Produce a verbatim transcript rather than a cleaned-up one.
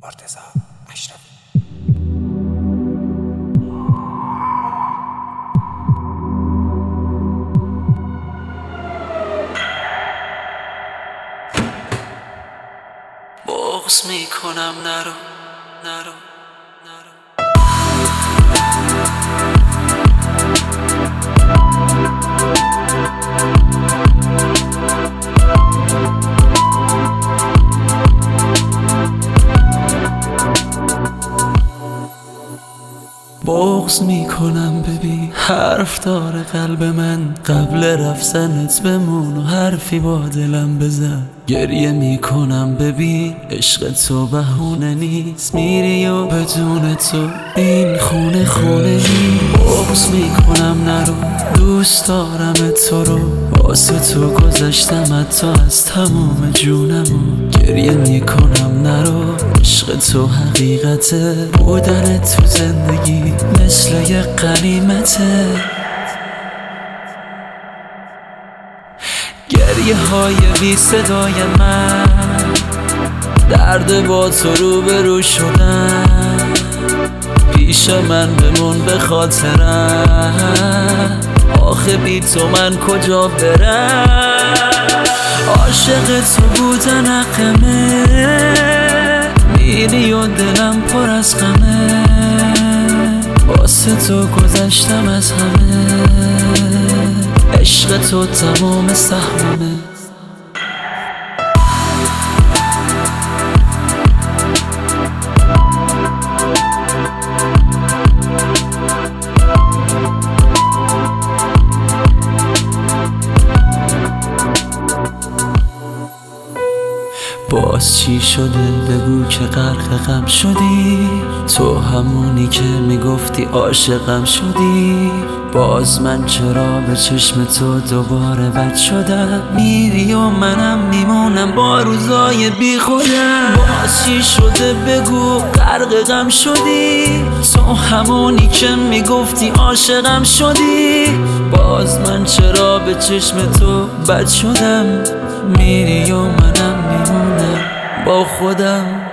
مرتضی اشرفی. بغض میکنم نرو نرو نرو. بغض میکنم ببین حرف داره قلب من، قبل رفتنت بمون و حرفی با دلم بزن. گریه میکنم ببین عشق تو بهونه نیست، میری و بدون تو این خونه خونه نیست. بغض میکنم نرو، دوست دارم تو رو، واسه تو گذشتم حتی از تمام جونمو. گریه میکنم نرو، عشق تو حقیقته، بودن تو زندگی مثل یه غنیمته. گریه های بی صدای من، درد با تو رو به رو شدن، پیش من بمون به خاطرم، آخه بی تو من کجا برم. عاشق تو بودن حقمه، میری و دلم پر از غمه، واسه تو گذشتم از همه، عشق تو تمام سهممه. باز چی شده بگو که غرق غم شدی، تو همونی که میگفتی عاشقم شدی. باز من چرا به چشم تو دوباره بد شدم، میری و منم میمونم با روزای بی خودم. باز چی شده بگو غرق غم شدی، تو همونی که میگفتی عاشقم شدی. باز من چرا به چشم تو بد شدم، میری و منم میمونم با خودم.